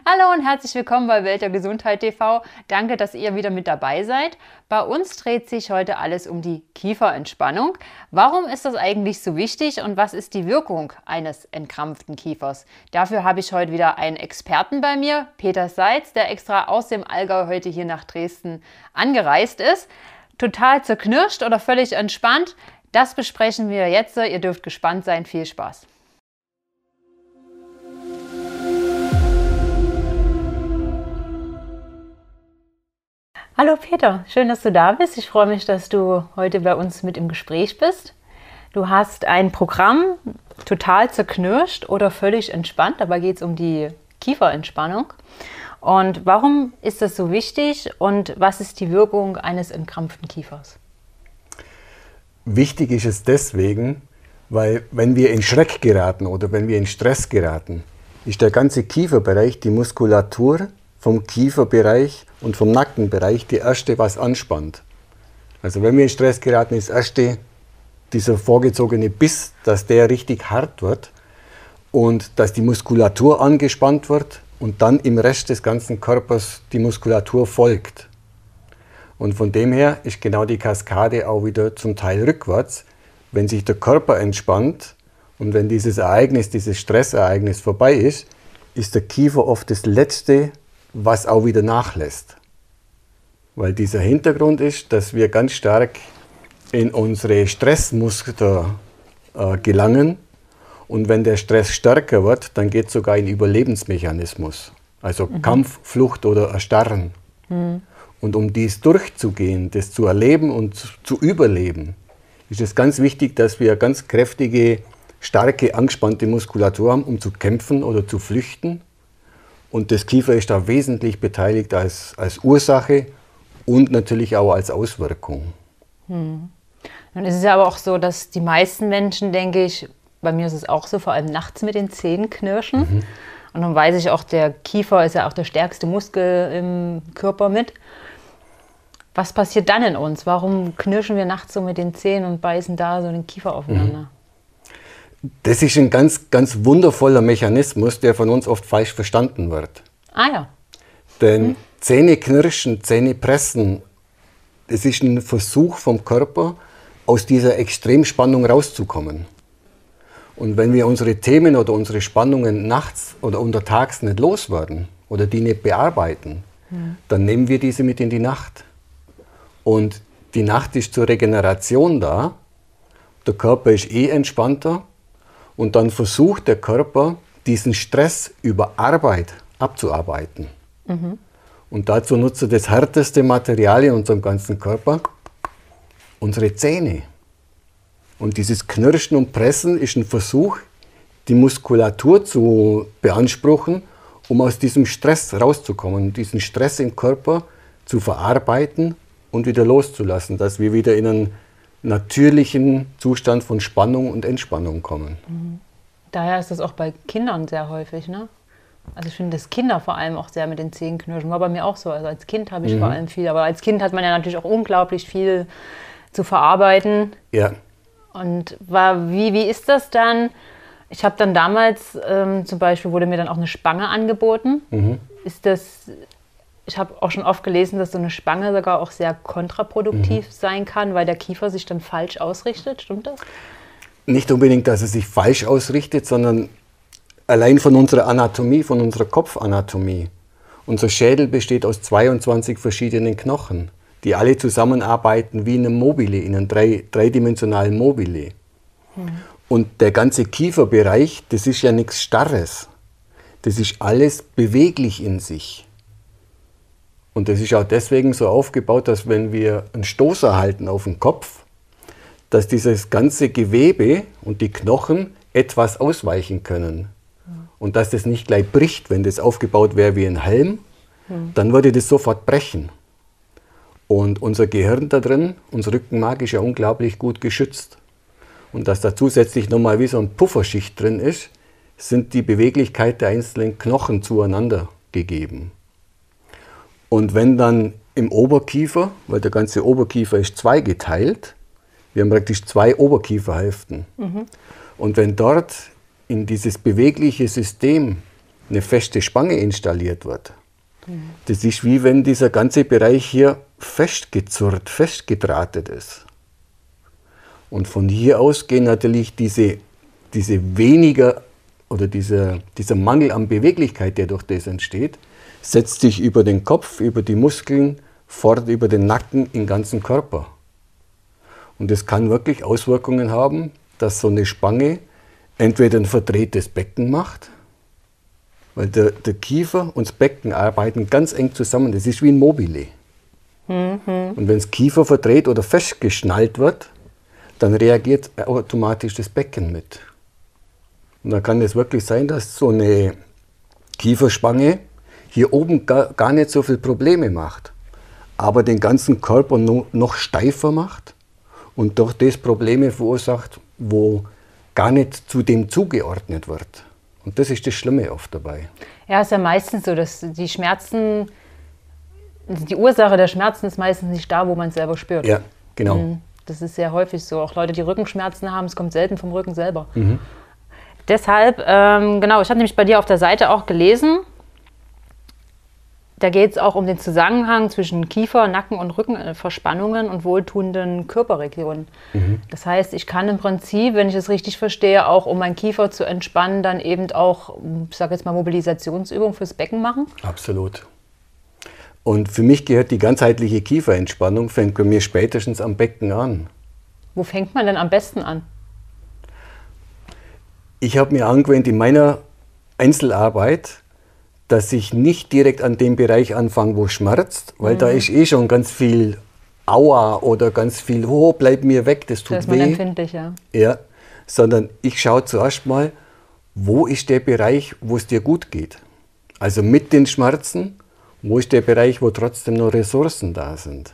Hallo und herzlich willkommen bei Welt der Gesundheit TV. Danke, dass ihr wieder mit dabei seid. Bei uns dreht sich heute alles um die Kieferentspannung. Warum ist das eigentlich so wichtig und was ist die Wirkung eines entkrampften Kiefers? Dafür habe ich heute wieder einen Experten bei mir, Peter Seitz, der extra aus dem Allgäu heute hier nach Dresden angereist ist. Total zerknirscht oder völlig entspannt? Das besprechen wir jetzt. Ihr dürft gespannt sein. Viel Spaß! Hallo Peter, schön, dass du da bist. Ich freue mich, dass du heute bei uns mit im Gespräch bist. Du hast ein Programm, total zerknirscht oder völlig entspannt. Dabei geht es um die Kieferentspannung. Und warum ist das so wichtig und was ist die Wirkung eines entkrampften Kiefers? Wichtig ist es deswegen, weil wenn wir in Schreck geraten oder wenn wir in Stress geraten, ist der ganze Kieferbereich, die Muskulatur vom Kieferbereich und vom Nackenbereich die erste, was anspannt. Also wenn wir in Stress geraten, ist das erste dieser vorgezogene Biss, dass der richtig hart wird und dass die Muskulatur angespannt wird und dann im Rest des ganzen Körpers die Muskulatur folgt. Und von dem her ist genau die Kaskade auch wieder zum Teil rückwärts, wenn sich der Körper entspannt und wenn dieses Ereignis, dieses Stressereignis vorbei ist, ist der Kiefer oft das Letzte, was auch wieder nachlässt. Weil dieser Hintergrund ist, dass wir ganz stark in unsere Stressmuster gelangen und wenn der Stress stärker wird, dann geht es sogar in Überlebensmechanismus, also Kampf, Flucht oder Erstarren. Und um dies durchzugehen, das zu erleben und zu überleben, ist es ganz wichtig, dass wir ganz kräftige, starke, angespannte Muskulatur haben, um zu kämpfen oder zu flüchten. Und das Kiefer ist da wesentlich beteiligt als Ursache und natürlich auch als Auswirkung. Nun ist es ja aber auch so, dass die meisten Menschen, denke ich, bei mir ist es auch so, vor allem nachts mit den Zähnen knirschen. Und dann weiß ich auch, der Kiefer ist ja auch der stärkste Muskel im Körper mit. Was passiert dann in uns? Warum knirschen wir nachts so mit den Zähnen und beißen da so den Kiefer aufeinander? Das ist ein ganz, ganz wundervoller Mechanismus, der von uns oft falsch verstanden wird. Ah ja. Denn Zähne knirschen, Zähne pressen, es ist ein Versuch vom Körper, aus dieser Extremspannung rauszukommen. Und wenn wir unsere Themen oder unsere Spannungen nachts oder untertags nicht loswerden oder die nicht bearbeiten, dann nehmen wir diese mit in die Nacht. Und die Nacht ist zur Regeneration da, der Körper ist entspannter und dann versucht der Körper, diesen Stress über Arbeit abzuarbeiten. Und dazu nutzt er das härteste Material in unserem ganzen Körper, unsere Zähne. Und dieses Knirschen und Pressen ist ein Versuch, die Muskulatur zu beanspruchen, um aus diesem Stress rauszukommen, diesen Stress im Körper zu verarbeiten und wieder loszulassen, dass wir wieder in einen natürlichen Zustand von Spannung und Entspannung kommen. Daher ist das auch bei Kindern sehr häufig, ne? Also ich finde, dass Kinder vor allem auch sehr mit den Zähnen knirschen. War bei mir auch so. Also als Kind habe ich vor allem viel, aber als Kind hat man ja natürlich auch unglaublich viel zu verarbeiten. Ja. Und wie ist das dann? Ich habe dann damals, zum Beispiel wurde mir dann auch eine Spange angeboten. Ich habe auch schon oft gelesen, dass so eine Spange sogar auch sehr kontraproduktiv sein kann, weil der Kiefer sich dann falsch ausrichtet. Stimmt das? Nicht unbedingt, dass es sich falsch ausrichtet, sondern allein von unserer Anatomie, von unserer Kopfanatomie. Unser Schädel besteht aus 22 verschiedenen Knochen, die alle zusammenarbeiten wie in einem Mobile, in einem dreidimensionalen Mobile. Und der ganze Kieferbereich, das ist ja nichts Starres. Das ist alles beweglich in sich. Und das ist auch deswegen so aufgebaut, dass wenn wir einen Stoß erhalten auf den Kopf, dass dieses ganze Gewebe und die Knochen etwas ausweichen können. Und dass das nicht gleich bricht, wenn das aufgebaut wäre wie ein Helm, dann würde das sofort brechen. Und unser Gehirn da drin, unser Rückenmark ist ja unglaublich gut geschützt. Und dass da zusätzlich nochmal wie so eine Pufferschicht drin ist, sind die Beweglichkeit der einzelnen Knochen zueinander gegeben. Und wenn dann im Oberkiefer, weil der ganze Oberkiefer ist zweigeteilt, wir haben praktisch zwei Oberkieferhälften. Und wenn dort in dieses bewegliche System eine feste Spange installiert wird. Das ist wie wenn dieser ganze Bereich hier festgezurrt, festgedrahtet ist. Und von hier aus gehen natürlich diese weniger oder dieser Mangel an Beweglichkeit, der durch das entsteht, setzt sich über den Kopf, über die Muskeln, fort über den Nacken in den ganzen Körper. Und das kann wirklich Auswirkungen haben, dass so eine Spange entweder ein verdrehtes Becken macht, weil der Kiefer und das Becken arbeiten ganz eng zusammen. Das ist wie ein Mobile. Und wenn das Kiefer verdreht oder festgeschnallt wird, dann reagiert automatisch das Becken mit. Und dann kann es wirklich sein, dass so eine Kieferspange hier oben gar nicht so viele Probleme macht, aber den ganzen Körper noch steifer macht und durch das Probleme verursacht, wo gar nicht zu dem zugeordnet wird. Und das ist das Schlimme oft dabei. Ja, ist ja meistens so, dass die Schmerzen, die Ursache der Schmerzen ist meistens nicht da, wo man es selber spürt. Ja, genau. Das ist sehr häufig so. Auch Leute, die Rückenschmerzen haben, es kommt selten vom Rücken selber. Deshalb, genau, ich habe nämlich bei dir auf der Seite auch gelesen, da geht es auch um den Zusammenhang zwischen Kiefer-, Nacken- und Rückenverspannungen und wohltuenden Körperregionen. Das heißt, ich kann im Prinzip, wenn ich es richtig verstehe, auch um meinen Kiefer zu entspannen, dann eben auch, ich sage jetzt mal, Mobilisationsübungen fürs Becken machen. Absolut. Und für mich gehört die ganzheitliche Kieferentspannung, fängt bei mir spätestens am Becken an. Wo fängt man denn am besten an? Ich habe mir angewöhnt in meiner Einzelarbeit, dass ich nicht direkt an dem Bereich anfange, wo es schmerzt, weil da ist eh schon ganz viel Aua oder ganz viel, oh, bleib mir weg, das tut weh. Da ist man empfindlich, ja. Ja, sondern ich schaue zuerst mal, wo ist der Bereich, wo es dir gut geht. Also mit den Schmerzen, wo ist der Bereich, wo trotzdem noch Ressourcen da sind.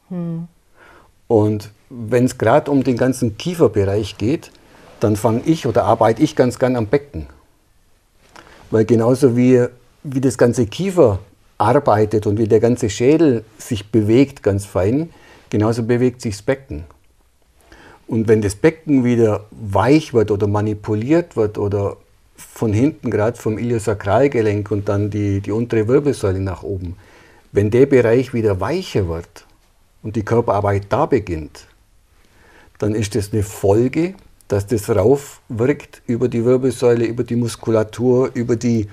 Und wenn es gerade um den ganzen Kieferbereich geht, dann fange ich oder arbeite ich ganz gern am Becken. Weil genauso wie das ganze Kiefer arbeitet und wie der ganze Schädel sich bewegt, ganz fein, genauso bewegt sich das Becken. Und wenn das Becken wieder weich wird oder manipuliert wird oder von hinten, gerade vom Iliosakralgelenk und dann die untere Wirbelsäule nach oben, wenn der Bereich wieder weicher wird und die Körperarbeit da beginnt, dann ist das eine Folge, dass das rauf wirkt über die Wirbelsäule, über die Muskulatur, über die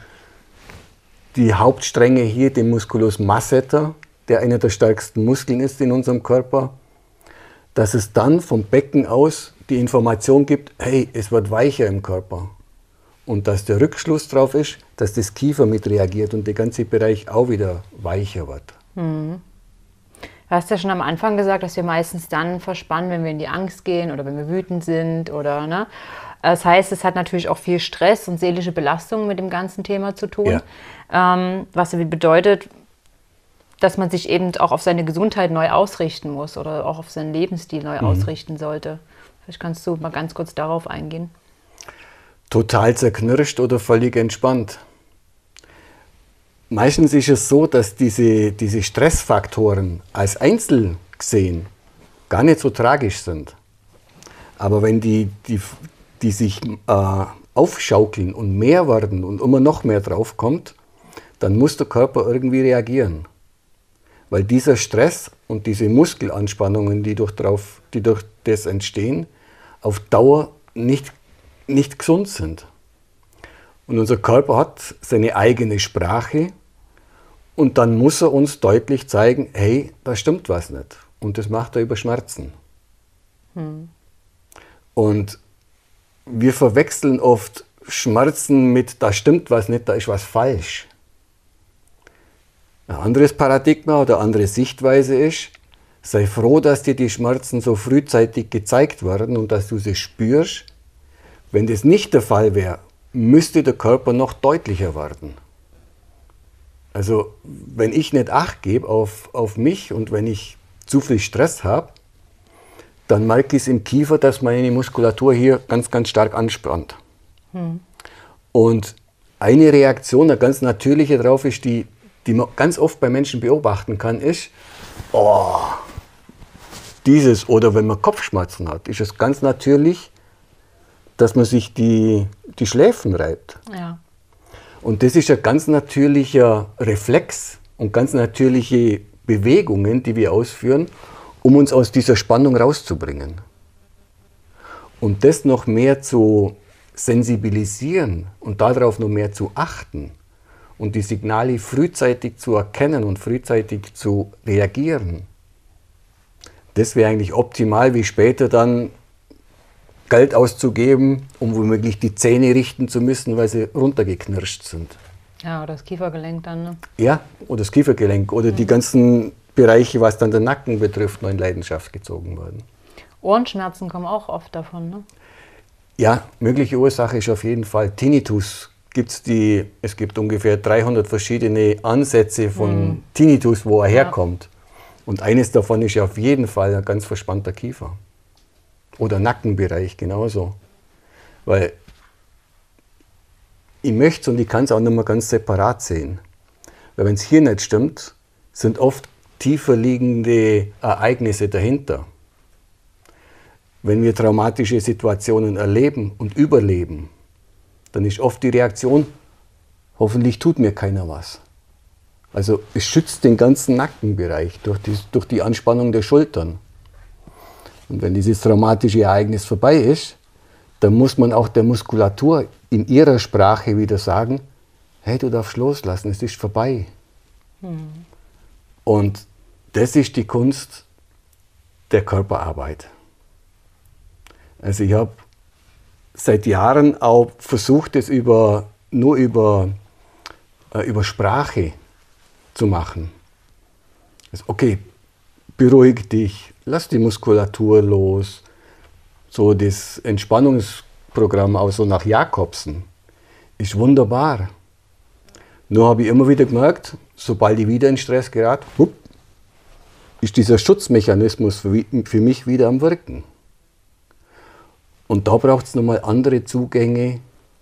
Hauptstränge hier, den Musculus masseter, der einer der stärksten Muskeln ist in unserem Körper, dass es dann vom Becken aus die Information gibt, hey, es wird weicher im Körper. Und dass der Rückschluss drauf ist, dass das Kiefer mit reagiert und der ganze Bereich auch wieder weicher wird. Du hast ja schon am Anfang gesagt, dass wir meistens dann verspannen, wenn wir in die Angst gehen oder wenn wir wütend sind. Oder, ne? Das heißt, es hat natürlich auch viel Stress und seelische Belastung mit dem ganzen Thema zu tun. Ja. Was bedeutet, dass man sich eben auch auf seine Gesundheit neu ausrichten muss oder auch auf seinen Lebensstil neu ausrichten sollte. Vielleicht kannst du mal ganz kurz darauf eingehen. Total zerknirscht oder völlig entspannt. Meistens ist es so, dass diese Stressfaktoren als einzeln gesehen gar nicht so tragisch sind. Aber wenn die sich aufschaukeln und mehr werden und immer noch mehr drauf kommt, dann muss der Körper irgendwie reagieren. Weil dieser Stress und diese Muskelanspannungen, die durch das entstehen, auf Dauer nicht gesund sind. Und unser Körper hat seine eigene Sprache und dann muss er uns deutlich zeigen, hey, da stimmt was nicht. Und das macht er über Schmerzen. Und wir verwechseln oft Schmerzen mit, da stimmt was nicht, da ist was falsch. Ein anderes Paradigma oder andere Sichtweise ist, sei froh, dass dir die Schmerzen so frühzeitig gezeigt werden und dass du sie spürst. Wenn das nicht der Fall wäre, müsste der Körper noch deutlicher werden. Also wenn ich nicht Acht gebe auf mich und wenn ich zu viel Stress habe, dann merke ich es im Kiefer, dass meine Muskulatur hier ganz, ganz stark anspannt. Und eine Reaktion, eine ganz natürliche drauf ist, die man ganz oft bei Menschen beobachten kann, ist, oder wenn man Kopfschmerzen hat, ist es ganz natürlich, dass man sich die Schläfen reibt. Ja. Und das ist ein ganz natürlicher Reflex und ganz natürliche Bewegungen, die wir ausführen, um uns aus dieser Spannung rauszubringen. Und das noch mehr zu sensibilisieren und darauf noch mehr zu achten und die Signale frühzeitig zu erkennen und frühzeitig zu reagieren, das wäre eigentlich optimal, wie später dann Geld auszugeben, um womöglich die Zähne richten zu müssen, weil sie runtergeknirscht sind. Ja, oder das Kiefergelenk dann, ne? Ja, oder das Kiefergelenk oder die ganzen Bereiche, was dann den Nacken betrifft, noch in Leidenschaft gezogen werden. Ohrenschmerzen kommen auch oft davon, ne? Ja, mögliche Ursache ist auf jeden Fall Tinnitus. Es gibt ungefähr 300 verschiedene Ansätze von Tinnitus, wo er herkommt. Und eines davon ist ja auf jeden Fall ein ganz verspannter Kiefer. Oder Nackenbereich genauso. Weil ich möchte es und ich kann es auch nicht mehr ganz separat sehen. Weil wenn es hier nicht stimmt, sind oft tiefer liegende Ereignisse dahinter. Wenn wir traumatische Situationen erleben und überleben, dann ist oft die Reaktion, hoffentlich tut mir keiner was. Also es schützt den ganzen Nackenbereich durch die Anspannung der Schultern. Und wenn dieses traumatische Ereignis vorbei ist, dann muss man auch der Muskulatur in ihrer Sprache wieder sagen, hey, du darfst loslassen, es ist vorbei. Und das ist die Kunst der Körperarbeit. Also ich habe seit Jahren auch versucht, es nur über Sprache zu machen. Also, okay, beruhig dich, lass die Muskulatur los. So das Entspannungsprogramm auch so nach Jakobsen ist wunderbar. Nur habe ich immer wieder gemerkt, sobald ich wieder in Stress gerate, ist dieser Schutzmechanismus für mich wieder am Wirken. Und da braucht es nochmal andere Zugänge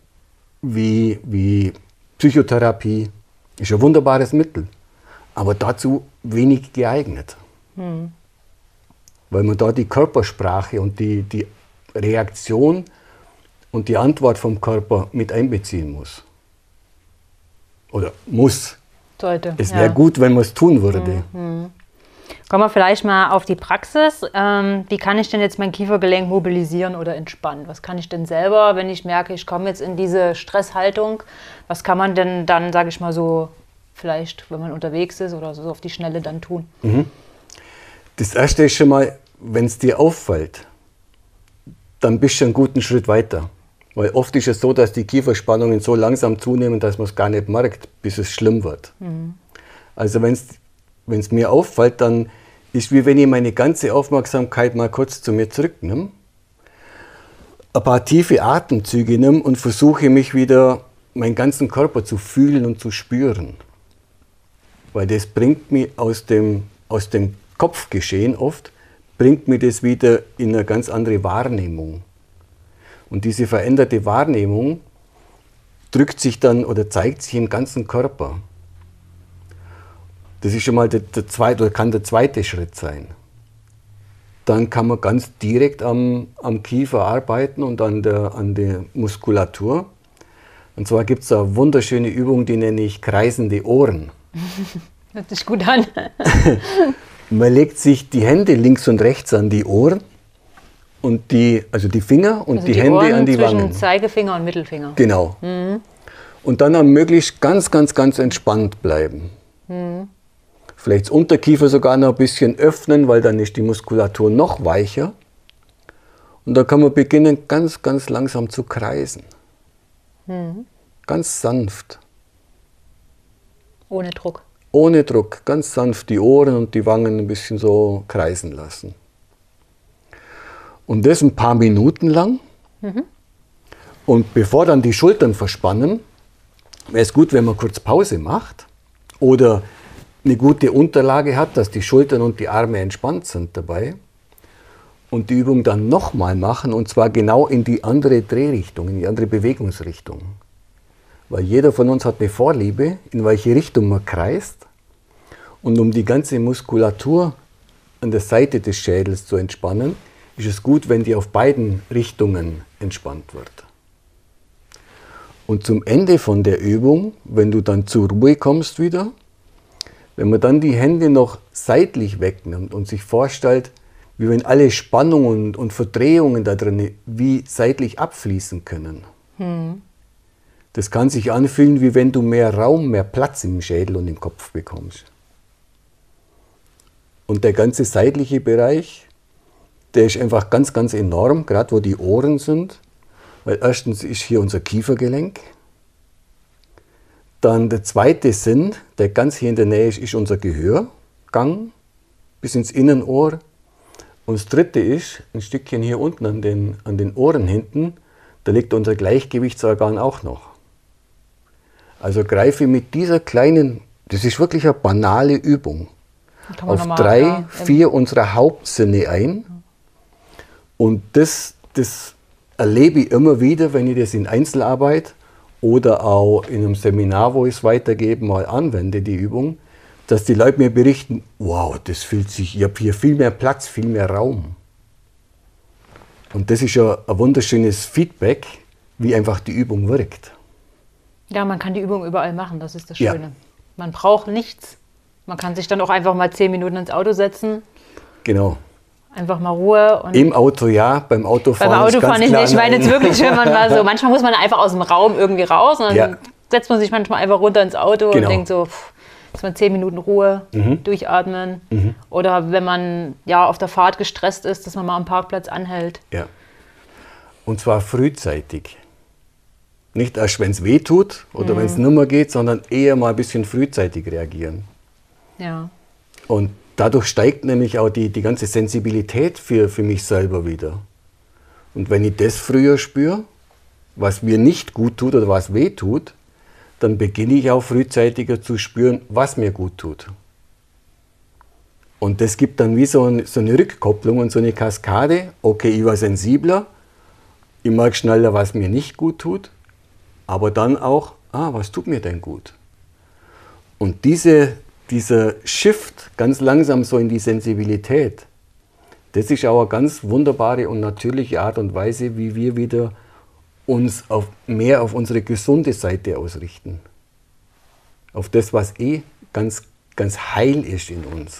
wie Psychotherapie. Ist ein wunderbares Mittel, aber dazu wenig geeignet. Weil man da die Körpersprache und die Reaktion und die Antwort vom Körper mit einbeziehen muss. Oder muss. Sollte. Es wäre gut, wenn man es tun würde. Kommen wir vielleicht mal auf die Praxis. Wie kann ich denn jetzt mein Kiefergelenk mobilisieren oder entspannen? Was kann ich denn selber, wenn ich merke, ich komme jetzt in diese Stresshaltung, was kann man denn dann, sage ich mal so, vielleicht, wenn man unterwegs ist oder so auf die Schnelle dann tun? Das Erste ist schon mal, wenn es dir auffällt, dann bist du einen guten Schritt weiter. Weil oft ist es so, dass die Kieferspannungen so langsam zunehmen, dass man es gar nicht merkt, bis es schlimm wird. Also wenn es mir auffällt, dann ist wie wenn ich meine ganze Aufmerksamkeit mal kurz zu mir zurücknehme, ein paar tiefe Atemzüge nehme und versuche mich wieder, meinen ganzen Körper zu fühlen und zu spüren. Weil das bringt mich aus dem Kopfgeschehen oft, bringt mir das wieder in eine ganz andere Wahrnehmung. Und diese veränderte Wahrnehmung drückt sich dann oder zeigt sich im ganzen Körper. Das ist schon mal kann der zweite Schritt sein. Dann kann man ganz direkt am Kiefer arbeiten und an der Muskulatur. Und zwar gibt es eine wunderschöne Übung, die nenne ich kreisende Ohren. Hört sich gut an. Man legt sich die Hände links und rechts an die Ohren und die Finger und also die Hände Ohren an die Wangen. Zwischen Zeigefinger und Mittelfinger. Genau. Und dann am möglichst ganz, ganz, ganz entspannt bleiben. Vielleicht das Unterkiefer sogar noch ein bisschen öffnen, weil dann ist die Muskulatur noch weicher. Und dann kann man beginnen, ganz, ganz langsam zu kreisen. Ganz sanft. Ohne Druck. Ohne Druck, ganz sanft die Ohren und die Wangen ein bisschen so kreisen lassen. Und das ein paar Minuten lang. Und bevor dann die Schultern verspannen, wäre es gut, wenn man kurz Pause macht oder eine gute Unterlage hat, dass die Schultern und die Arme entspannt sind dabei. Und die Übung dann nochmal machen, und zwar genau in die andere Drehrichtung, in die andere Bewegungsrichtung. Weil jeder von uns hat eine Vorliebe, in welche Richtung man kreist. Und um die ganze Muskulatur an der Seite des Schädels zu entspannen, ist es gut, wenn die auf beiden Richtungen entspannt wird. Und zum Ende von der Übung, wenn du dann zur Ruhe kommst wieder, wenn man dann die Hände noch seitlich wegnimmt und sich vorstellt, wie wenn alle Spannungen und Verdrehungen da drin wie seitlich abfließen können. Das kann sich anfühlen, wie wenn du mehr Raum, mehr Platz im Schädel und im Kopf bekommst. Und der ganze seitliche Bereich, der ist einfach ganz, ganz enorm, gerade wo die Ohren sind. Weil erstens ist hier unser Kiefergelenk. Dann der zweite Sinn, der ganz hier in der Nähe ist, ist unser Gehörgang bis ins Innenohr. Und das dritte ist, ein Stückchen hier unten an den Ohren hinten, da liegt unser Gleichgewichtsorgan auch noch. Also greife mit dieser kleinen, das ist wirklich eine banale Übung, auf 3, 4 unserer Hauptsinne ein. Und das erlebe ich immer wieder, wenn ich das in Einzelarbeit oder auch in einem Seminar, wo ich es weitergebe, mal anwende, die Übung, dass die Leute mir berichten, wow, das fühlt sich, ich habe hier viel mehr Platz, viel mehr Raum. Und das ist ja ein wunderschönes Feedback, wie einfach die Übung wirkt. Ja, man kann die Übung überall machen, das ist das Schöne. Ja. Man braucht nichts. Man kann sich dann auch einfach mal 10 Minuten ins Auto setzen. Genau. Einfach mal Ruhe. Und im Auto ja, beim Autofahren beim Autofahren nicht. Ich meine jetzt wirklich, wenn man mal so, manchmal muss man einfach aus dem Raum irgendwie raus und dann setzt man sich manchmal einfach runter ins Auto und denkt so, dass man 10 Minuten Ruhe, durchatmen. Oder wenn man ja auf der Fahrt gestresst ist, dass man mal am Parkplatz anhält. Ja. Und zwar frühzeitig. Nicht erst, wenn es weh tut oder wenn es nicht mehr geht, sondern eher mal ein bisschen frühzeitig reagieren. Ja. Und dadurch steigt nämlich auch die ganze Sensibilität für mich selber wieder. Und wenn ich das früher spüre, was mir nicht gut tut oder was weh tut, dann beginne ich auch frühzeitiger zu spüren, was mir gut tut. Und das gibt dann wie so eine Rückkopplung und so eine Kaskade. Okay, ich war sensibler, ich merke schneller, was mir nicht gut tut, aber dann auch, was tut mir denn gut? Und dieser Shift ganz langsam so in die Sensibilität, das ist auch eine ganz wunderbare und natürliche Art und Weise, wie wir wieder uns mehr auf unsere gesunde Seite ausrichten. Auf das, was ganz, ganz heil ist in uns.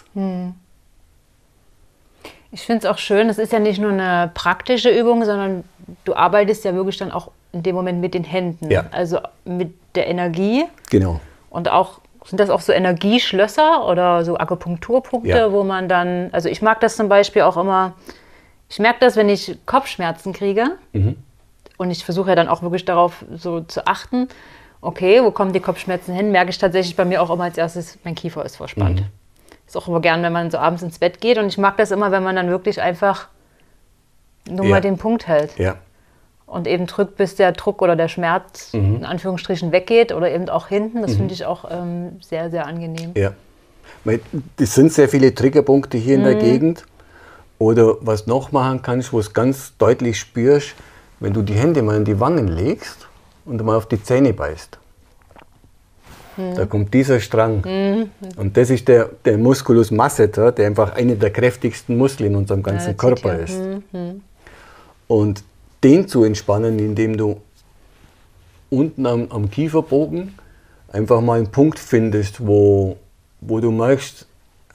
Ich finde es auch schön, es ist ja nicht nur eine praktische Übung, sondern du arbeitest ja wirklich dann auch in dem Moment mit den Händen. Ja. Also mit der Energie. Genau. Und auch, sind das auch so Energieschlösser oder so Akupunkturpunkte, wo man dann, also ich mag das zum Beispiel auch immer, ich merke das, wenn ich Kopfschmerzen kriege. Und ich versuche ja dann auch wirklich darauf so zu achten, okay, wo kommen die Kopfschmerzen hin, merke ich tatsächlich bei mir auch immer als erstes, mein Kiefer ist verspannt. Ist auch immer gern, wenn man so abends ins Bett geht. Und ich mag das immer, wenn man dann wirklich einfach nur mal den Punkt hält. Ja. Und eben drückt, bis der Druck oder der Schmerz in Anführungsstrichen weggeht oder eben auch hinten. Das finde ich auch sehr, sehr angenehm. Ja. Das sind sehr viele Triggerpunkte hier in der Gegend. Oder was noch machen kannst, wo es ganz deutlich spürst, wenn du die Hände mal in die Wangen legst und mal auf die Zähne beißt. Da kommt dieser Strang. Und das ist der Musculus masseter, der einfach einer der kräftigsten Muskeln in unserem ganzen Körper ist. Und den zu entspannen, indem du unten am Kieferbogen einfach mal einen Punkt findest, wo du merkst,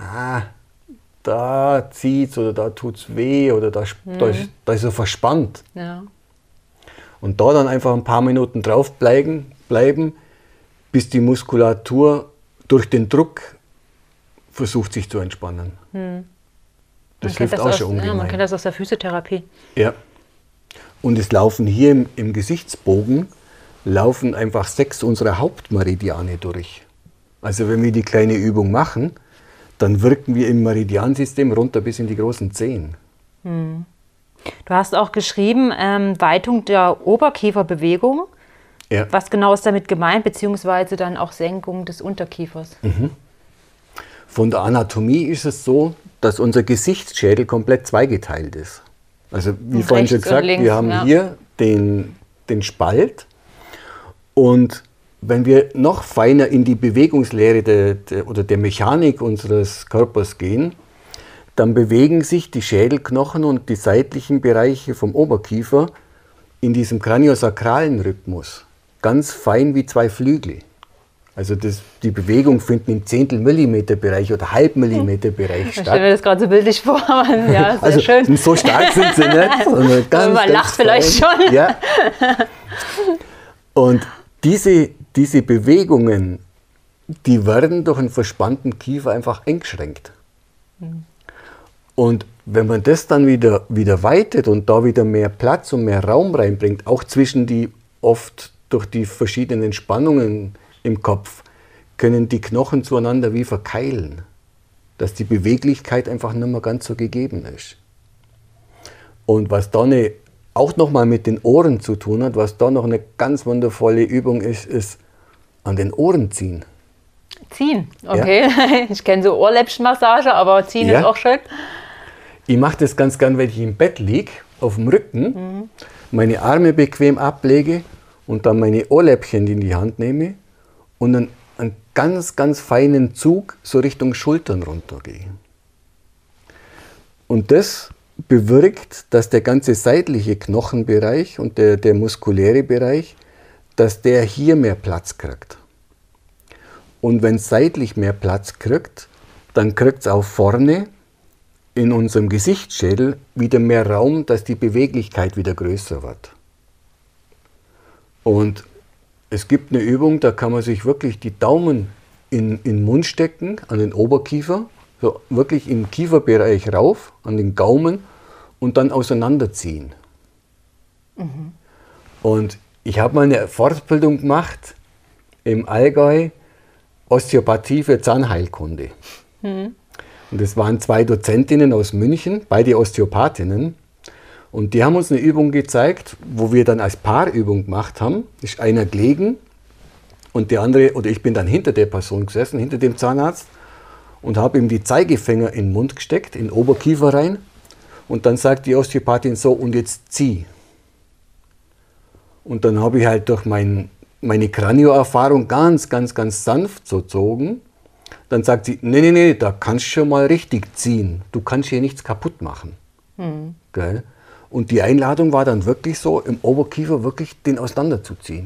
da zieht es oder da tut es weh oder da ist er verspannt. Ja. Und da dann einfach ein paar Minuten drauf bleiben, bis die Muskulatur durch den Druck versucht, sich zu entspannen. Das hilft auch schon ungemein. Ja, man kennt das aus der Physiotherapie. Ja. Und es laufen hier im Gesichtsbogen einfach 6 unserer Hauptmeridiane durch. Also wenn wir die kleine Übung machen, dann wirken wir im Meridiansystem runter bis in die großen Zehen. Du hast auch geschrieben, Weitung der Oberkieferbewegung. Ja. Was genau ist damit gemeint, beziehungsweise dann auch Senkung des Unterkiefers? Von der Anatomie ist es so, dass unser Gesichtsschädel komplett zweigeteilt ist. Also wie vorhin schon gesagt, wir haben hier den Spalt und wenn wir noch feiner in die Bewegungslehre oder der Mechanik unseres Körpers gehen, dann bewegen sich die Schädelknochen und die seitlichen Bereiche vom Oberkiefer in diesem kraniosakralen Rhythmus. ganz fein wie zwei Flügel. Also die Bewegung findet im Zehntel-Millimeter-Bereich oder Halbmillimeter-Bereich Ich statt. stelle mir das gerade so bildlich vor. Ja, sehr Also schön. so stark sind sie nicht. Sondern ganz, Man lacht vielleicht schon. Ja. Und diese Bewegungen, die werden durch einen verspannten Kiefer einfach eingeschränkt. Und wenn man das dann wieder weitet und da wieder mehr Platz und mehr Raum reinbringt, auch zwischen die oft durch die verschiedenen Spannungen im Kopf, können die Knochen zueinander wie verkeilen, dass die Beweglichkeit einfach nicht mehr ganz so gegeben ist. Und was da auch nochmal mit den Ohren zu tun hat, was da noch eine ganz wundervolle Übung ist an den Ohren ziehen. Ziehen, okay. Ja. Ich kenne so Ohrläppchenmassage, aber ziehen ist auch schön. Ich mache das ganz gern, wenn ich im Bett liege, auf dem Rücken, meine Arme bequem ablege und dann meine Ohrläppchen in die Hand nehme und dann einen ganz, ganz feinen Zug so Richtung Schultern runtergehe. Und das bewirkt, dass der ganze seitliche Knochenbereich und der muskuläre Bereich, dass der hier mehr Platz kriegt. Und wenn es seitlich mehr Platz kriegt, dann kriegt es auch vorne in unserem Gesichtsschädel wieder mehr Raum, dass die Beweglichkeit wieder größer wird. Und es gibt eine Übung, da kann man sich wirklich die Daumen in den Mund stecken, an den Oberkiefer, so wirklich im Kieferbereich rauf, an den Gaumen und dann auseinanderziehen. Und ich habe mal eine Fortbildung gemacht im Allgäu, Osteopathie für Zahnheilkunde. Und das waren 2 Dozentinnen aus München, beide Osteopathinnen. Und die haben uns eine Übung gezeigt, wo wir dann als Paarübung gemacht haben. Ist einer gelegen und der andere, oder ich bin dann hinter der Person gesessen, hinter dem Zahnarzt und habe ihm die Zeigefinger in den Mund gesteckt, in den Oberkiefer rein. Und dann sagt die Osteopathin so, und jetzt zieh. Und dann habe ich halt durch meine Kranioerfahrung ganz, ganz, ganz sanft so gezogen. Dann sagt sie, nee, da kannst du schon mal richtig ziehen. Du kannst hier nichts kaputt machen. Gell? Und die Einladung war dann wirklich so, im Oberkiefer wirklich den auseinanderzuziehen.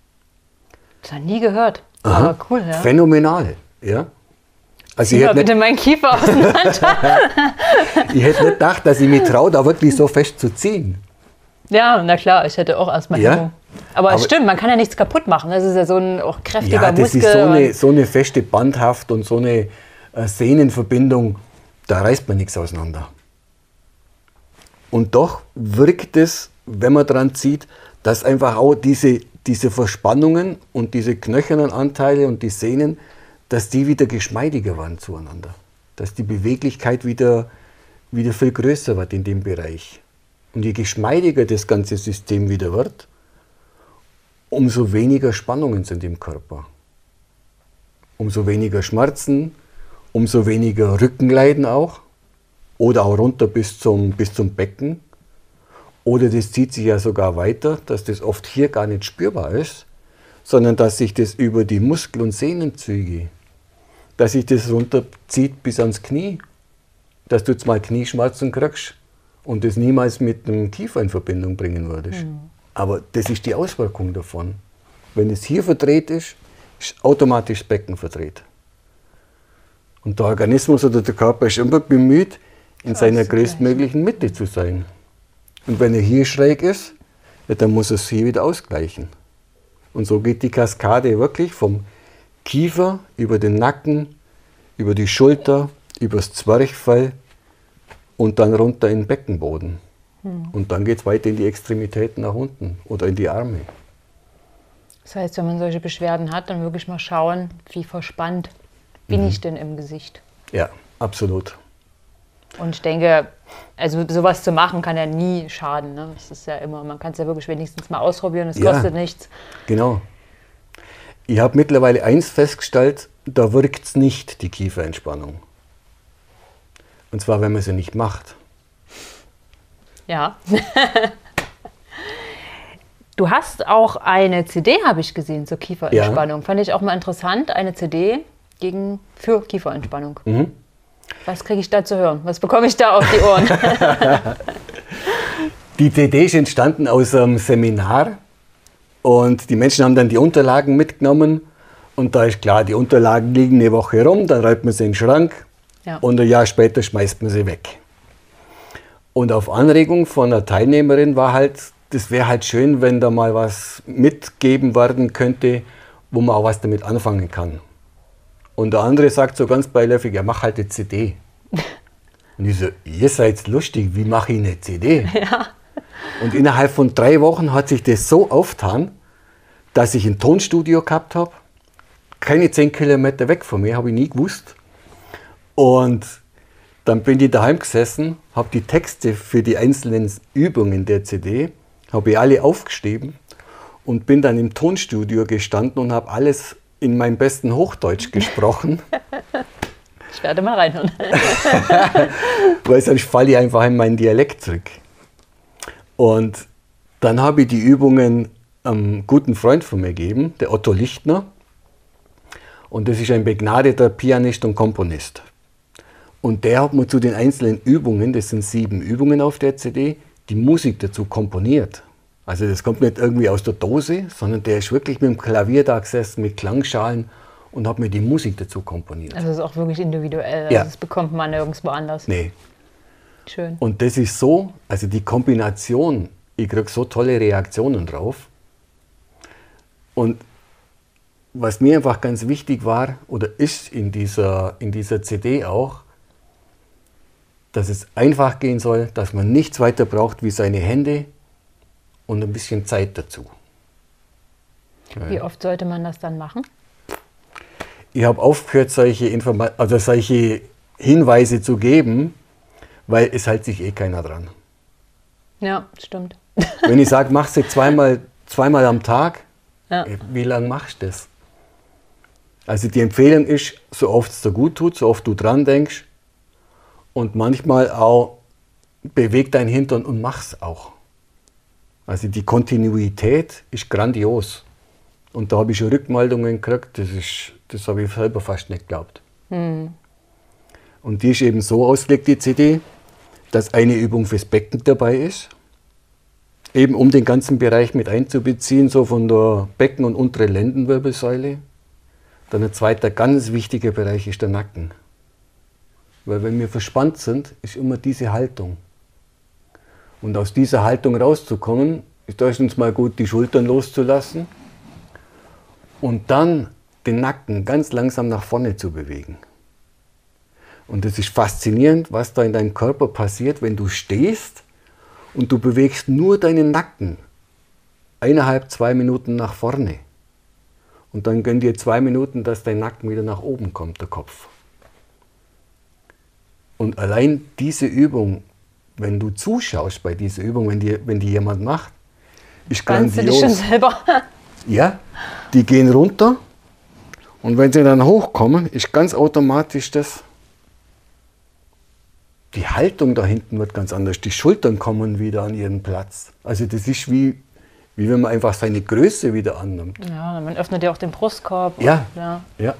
Das habe ich nie gehört. Aha. Aber cool, ja. Phänomenal, ja. Also Zieh mal bitte meinen Kiefer auseinander. Ich hätte nicht gedacht, dass ich mich traue, da wirklich so fest zu ziehen. Ja, na klar, ich hätte auch erstmal Hemmung. Aber es stimmt, man kann ja nichts kaputt machen. Das ist ja so ein auch kräftiger Muskel. Ja, das ist so eine feste Bandhaft und so eine Sehnenverbindung, da reißt man nichts auseinander. Und doch wirkt es, wenn man dran zieht, dass einfach auch diese Verspannungen und diese knöchernen Anteile und die Sehnen, dass die wieder geschmeidiger waren zueinander. Dass die Beweglichkeit wieder viel größer wird in dem Bereich. Und je geschmeidiger das ganze System wieder wird, umso weniger Spannungen sind im Körper. Umso weniger Schmerzen, umso weniger Rückenleiden auch. Oder auch runter bis zum Becken. Oder das zieht sich ja sogar weiter, dass das oft hier gar nicht spürbar ist, sondern dass sich das über die Muskel- und Sehnenzüge, dass sich das runterzieht bis ans Knie, dass du jetzt mal Knieschmerzen kriegst und das niemals mit einem Kiefer in Verbindung bringen würdest. Aber das ist die Auswirkung davon. Wenn es hier verdreht ist, ist automatisch das Becken verdreht. Und der Organismus oder der Körper ist immer bemüht, in seiner größtmöglichen Mitte zu sein. Und wenn er hier schräg ist, ja, dann muss er es hier wieder ausgleichen. Und so geht die Kaskade wirklich vom Kiefer über den Nacken, über die Schulter, übers Zwerchfell und dann runter in den Beckenboden. Und dann geht es weiter in die Extremitäten nach unten oder in die Arme. Das heißt, wenn man solche Beschwerden hat, dann wirklich mal schauen, wie verspannt bin ich denn im Gesicht. Ja, absolut. Und ich denke, also sowas zu machen kann ja nie schaden. Ne? Das ist ja immer, man kann es ja wirklich wenigstens mal ausprobieren, es kostet nichts. Genau. Ich habe mittlerweile eins festgestellt, da wirkt es nicht, die Kieferentspannung. Und zwar, wenn man sie nicht macht. Ja. Du hast auch eine CD, habe ich gesehen, zur Kieferentspannung. Ja. Fand ich auch mal interessant, eine CD für Kieferentspannung. Was kriege ich da zu hören? Was bekomme ich da auf die Ohren? Die CD ist entstanden aus einem Seminar Und die Menschen haben dann die Unterlagen mitgenommen. Und da ist klar, die Unterlagen liegen eine Woche rum, dann räumt man sie in den Schrank und ein Jahr später schmeißt man sie weg. Und auf Anregung von einer Teilnehmerin war halt, das wäre halt schön, wenn da mal was mitgeben werden könnte, wo man auch was damit anfangen kann. Und der andere sagt so ganz beiläufig, ja, mach halt eine CD. Und ich so, ihr seid lustig, wie mache ich eine CD? Ja. Und innerhalb von 3 Wochen hat sich das so aufgetan, dass ich ein Tonstudio gehabt habe. Keine 10 Kilometer weg von mir, habe ich nie gewusst. Und dann bin ich daheim gesessen, habe die Texte für die einzelnen Übungen der CD, habe ich alle aufgeschrieben und bin dann im Tonstudio gestanden und habe alles in meinem besten Hochdeutsch gesprochen. Ich werde mal reinhören. Weil sonst falle ich einfach in meinen Dialekt zurück. Und dann habe ich die Übungen einem guten Freund von mir gegeben, der Otto Lichtner. Und das ist ein begnadeter Pianist und Komponist. Und der hat mir zu den einzelnen Übungen, das sind 7 Übungen auf der CD, die Musik dazu komponiert. Also das kommt nicht irgendwie aus der Dose, sondern der ist wirklich mit dem Klavier da gesessen, mit Klangschalen und hat mir die Musik dazu komponiert. Also das ist auch wirklich individuell, Ja. also das bekommt man nirgendwo anders. Nee. Schön. Und das ist so, also die Kombination, ich kriege so tolle Reaktionen drauf. Und was mir einfach ganz wichtig war, oder ist in dieser CD auch, dass es einfach gehen soll, dass man nichts weiter braucht wie seine Hände und ein bisschen Zeit dazu. Wie oft sollte man das dann machen? Ich habe aufgehört, solche Hinweise zu geben, weil es hält sich eh keiner dran. Ja, stimmt. Wenn ich sage, mach sie zweimal am Tag, Ja. wie lange machst du das? Also die Empfehlung ist, so oft es dir gut tut, so oft du dran denkst und manchmal auch beweg dein Hintern und mach's auch. Also die Kontinuität ist grandios. Und da habe ich schon Rückmeldungen gekriegt, das habe ich selber fast nicht geglaubt. Und die ist eben so ausgelegt, die CD, dass eine Übung fürs Becken dabei ist, eben um den ganzen Bereich mit einzubeziehen, so von der Becken- und untere Lendenwirbelsäule. Dann ein zweiter ganz wichtiger Bereich ist der Nacken. Weil wenn wir verspannt sind, ist immer diese Haltung. Und aus dieser Haltung rauszukommen, ist erstens mal gut, die Schultern loszulassen und dann den Nacken ganz langsam nach vorne zu bewegen. Und es ist faszinierend, was da in deinem Körper passiert, wenn du stehst und du bewegst nur deinen Nacken 1,5, 2 Minuten nach vorne. Und dann gönn dir 2 Minuten, dass dein Nacken wieder nach oben kommt, der Kopf. Und allein diese Übung, wenn du zuschaust bei dieser Übung, wenn die jemand macht, ist Kannst du dich grandios. schon selber? Ja, die gehen runter und wenn sie dann hochkommen, ist ganz automatisch die Haltung da hinten wird ganz anders. Die Schultern kommen wieder an ihren Platz. Also das ist wie wenn man einfach seine Größe wieder annimmt. Ja, man öffnet ja auch den Brustkorb. Ja. Ja. Ja.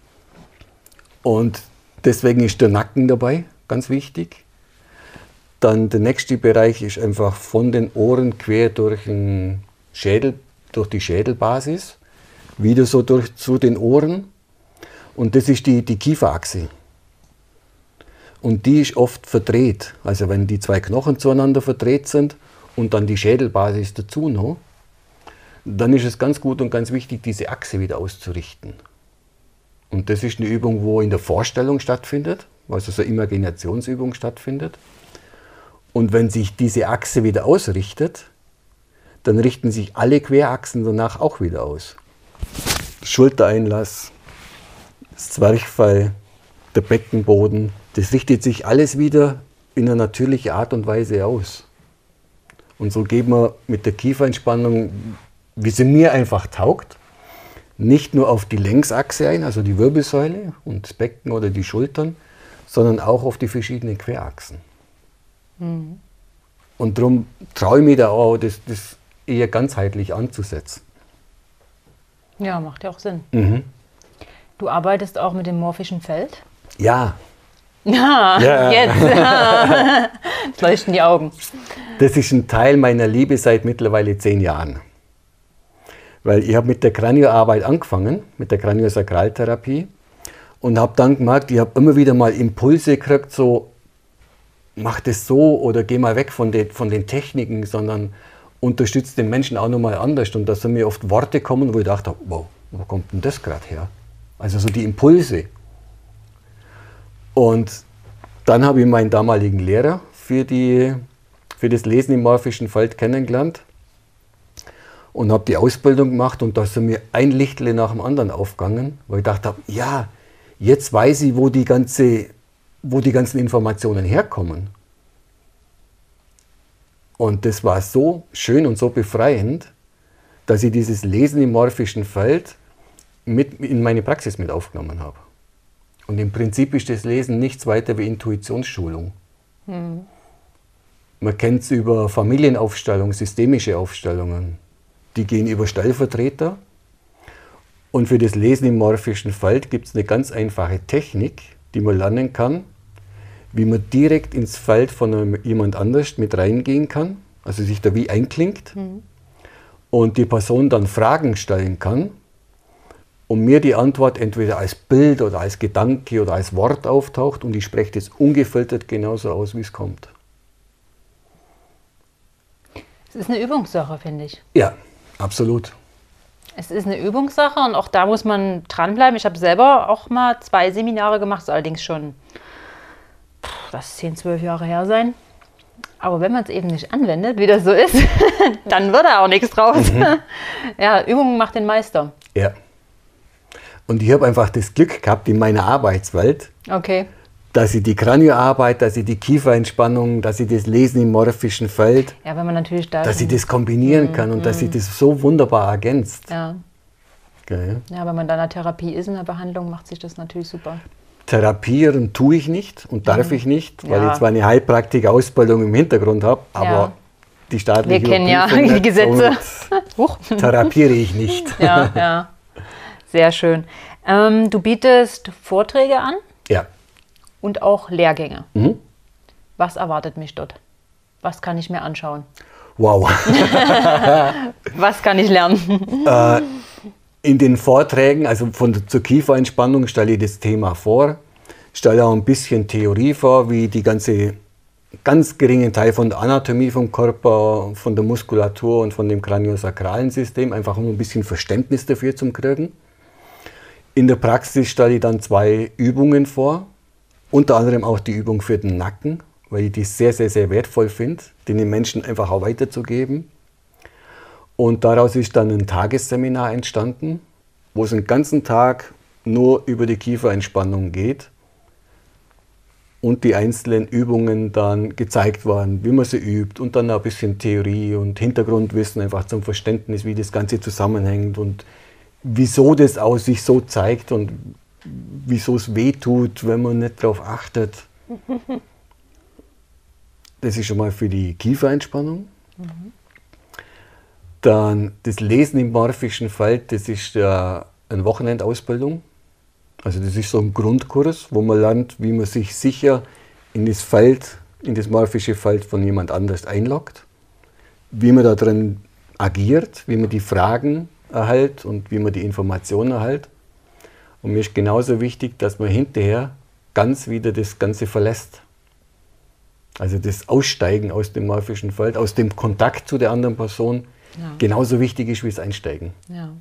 Und deswegen ist der Nacken dabei, ganz wichtig. Dann der nächste Bereich ist einfach von den Ohren quer durch den Schädel, durch die Schädelbasis, wieder so zu den Ohren. Und das ist die Kieferachse. Und die ist oft verdreht. Also wenn die 2 Knochen zueinander verdreht sind und dann die Schädelbasis dazu noch, dann ist es ganz gut und ganz wichtig, diese Achse wieder auszurichten. Und das ist eine Übung, wo in der Vorstellung stattfindet, also so eine Imaginationsübung stattfindet. Und wenn sich diese Achse wieder ausrichtet, dann richten sich alle Querachsen danach auch wieder aus. Schultereinlass, das Zwerchfell, der Beckenboden, das richtet sich alles wieder in einer natürlichen Art und Weise aus. Und so gehen wir mit der Kieferentspannung, wie sie mir einfach taugt, nicht nur auf die Längsachse ein, also die Wirbelsäule und das Becken oder die Schultern, sondern auch auf die verschiedenen Querachsen. Und darum traue ich mich da auch, das eher ganzheitlich anzusetzen. Ja, macht ja auch Sinn. Mhm. Du arbeitest auch mit dem morphischen Feld? Ja, Ja, jetzt. Jetzt leuchten die Augen. das ist ein Teil meiner Liebe seit mittlerweile 10 Jahren. Weil ich habe mit der Kranioarbeit angefangen, mit der Kraniosakraltherapie und habe dann gemerkt, ich habe immer wieder mal Impulse gekriegt, so mach das so oder geh mal weg von den Techniken, sondern unterstützt den Menschen auch nochmal anders. Und da sind mir oft Worte kommen, wo ich dachte, wow, wo kommt denn das gerade her? Also so die Impulse. Und dann habe ich meinen damaligen Lehrer für das Lesen im morphischen Feld kennengelernt und habe die Ausbildung gemacht und da sind mir ein Lichtle nach dem anderen aufgegangen, weil ich dachte, ja, jetzt weiß ich, wo die ganzen Informationen herkommen. Und das war so schön und so befreiend, dass ich dieses Lesen im morphischen Feld mit in meine Praxis mit aufgenommen habe. Und im Prinzip ist das Lesen nichts weiter wie Intuitionsschulung. Man kennt es über Familienaufstellungen, systemische Aufstellungen. Die gehen über Stellvertreter. Und für das Lesen im morphischen Feld gibt es eine ganz einfache Technik, die man lernen kann, wie man direkt ins Feld von jemand anders mit reingehen kann, also sich da wie einklingt und die Person dann Fragen stellen kann und mir die Antwort entweder als Bild oder als Gedanke oder als Wort auftaucht und ich spreche das ungefiltert genauso aus, wie es kommt. Es ist eine Übungssache, finde ich. Ja, absolut. Es ist eine Übungssache und auch da muss man dranbleiben. Ich habe selber auch mal 2 Seminare gemacht, ist allerdings schon, das 10, 12 Jahre her sein. Aber wenn man es eben nicht anwendet, wie das so ist, dann wird da auch nichts draus. Ja, Übung macht den Meister. Ja. Und ich habe einfach das Glück gehabt in meiner Arbeitswelt, Okay. dass ich die Kranioarbeit, dass ich die Kieferentspannung, dass ich das Lesen im morphischen Feld, Ja, wenn man natürlich da... dass ich das kombinieren kann und dass sich das so wunderbar ergänzt. Ja. Okay. Ja, wenn man da in der Therapie ist, in der Behandlung, macht sich das natürlich super. Therapieren tue ich nicht und darf ich nicht, weil Ja. ich zwar eine Heilpraktiker-Ausbildung im Hintergrund habe, aber Ja. die staatliche Wir kennen ja Überprüfung die nicht Gesetze. und therapiere ich nicht. Ja, ja. Sehr schön. Du bietest Vorträge an Ja. und auch Lehrgänge. Mhm. Was erwartet mich dort? Was kann ich mir anschauen? Wow. Was kann ich lernen? In den Vorträgen, also zur Kieferentspannung, stelle ich das Thema vor, stelle auch ein bisschen Theorie vor, wie die ganz geringen Teil von der Anatomie vom Körper, von der Muskulatur und von dem kraniosakralen System, einfach um ein bisschen Verständnis dafür zu kriegen. In der Praxis stelle ich dann 2 Übungen vor, unter anderem auch die Übung für den Nacken, weil ich die sehr, sehr, sehr wertvoll finde, den Menschen einfach auch weiterzugeben. Und daraus ist dann ein Tagesseminar entstanden, wo es den ganzen Tag nur über die Kieferentspannung geht und die einzelnen Übungen dann gezeigt waren, wie man sie übt und dann ein bisschen Theorie und Hintergrundwissen einfach zum Verständnis, wie das Ganze zusammenhängt und wieso das auch sich so zeigt und wieso es weh tut, wenn man nicht darauf achtet. Das ist schon mal für die Kieferentspannung. Dann das Lesen im morphischen Feld, das ist eine Wochenendausbildung. Also das ist so ein Grundkurs, wo man lernt, wie man sich sicher in das Feld, in das morphische Feld von jemand anders einloggt, wie man da drin agiert, wie man die Fragen erhält und wie man die Informationen erhält. Und mir ist genauso wichtig, dass man hinterher ganz wieder das Ganze verlässt. Also das Aussteigen aus dem morphischen Feld, aus dem Kontakt zu der anderen Person, genauso wichtig ist wie das Einsteigen. Ja.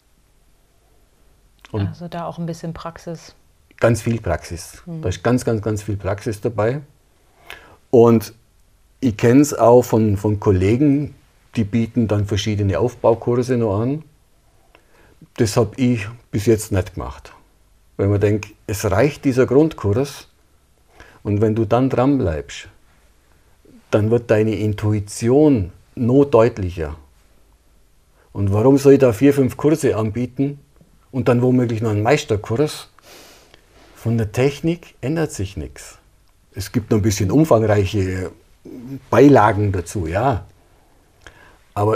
Und Also da auch ein bisschen Praxis. ganz viel Praxis. Da ist ganz, ganz, ganz viel Praxis dabei. Und ich kenne es auch von Kollegen, die bieten dann verschiedene Aufbaukurse noch an. Das habe ich bis jetzt nicht gemacht. Weil man denkt, es reicht dieser Grundkurs und wenn du dann dran bleibst, dann wird deine Intuition noch deutlicher. Und warum soll ich da 4, 5 Kurse anbieten und dann womöglich noch einen Meisterkurs? Von der Technik ändert sich nichts. Es gibt noch ein bisschen umfangreiche Beilagen dazu, ja. Aber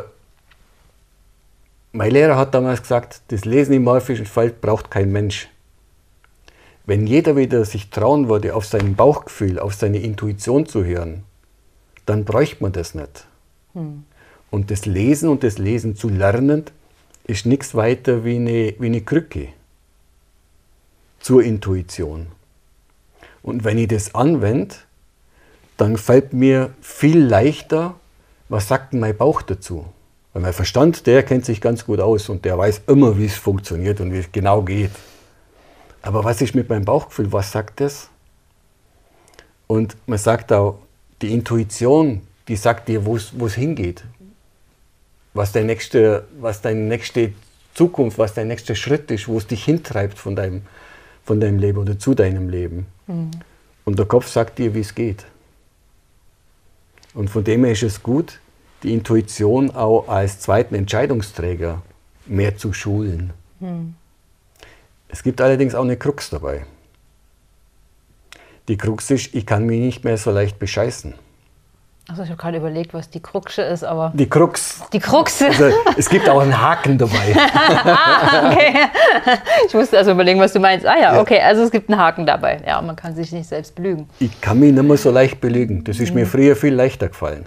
mein Lehrer hat damals gesagt, das Lesen im morphischen Feld braucht kein Mensch. Wenn jeder wieder sich trauen würde, auf sein Bauchgefühl, auf seine Intuition zu hören, dann bräuchte man das nicht. Und das Lesen und das Lesen zu lernen, ist nichts weiter wie eine Krücke zur Intuition. Und wenn ich das anwende, dann fällt mir viel leichter, was sagt denn mein Bauch dazu? Weil mein Verstand, der kennt sich ganz gut aus und der weiß immer, wie es funktioniert und wie es genau geht. Aber was ist mit meinem Bauchgefühl? Was sagt das? Und man sagt auch, die Intuition, die sagt dir, wo es hingeht. Was deine nächste Zukunft, was dein nächster Schritt ist, wo es dich hintreibt von deinem Leben oder zu deinem Leben. Mhm. Und der Kopf sagt dir, wie es geht. Und von dem her ist es gut, die Intuition auch als zweiten Entscheidungsträger mehr zu schulen. Mhm. Es gibt allerdings auch eine Krux dabei. Die Krux ist, ich kann mich nicht mehr so leicht bescheißen. Also ich habe gerade überlegt, was die Kruxe ist, aber... Die Krux. Die Krux. Also, es gibt auch einen Haken dabei. Okay. Ich musste also überlegen, was du meinst. Ah ja, okay, also es gibt einen Haken dabei. Ja, man kann sich nicht selbst belügen. Ich kann mich nicht mehr so leicht belügen. Das ist mir früher viel leichter gefallen.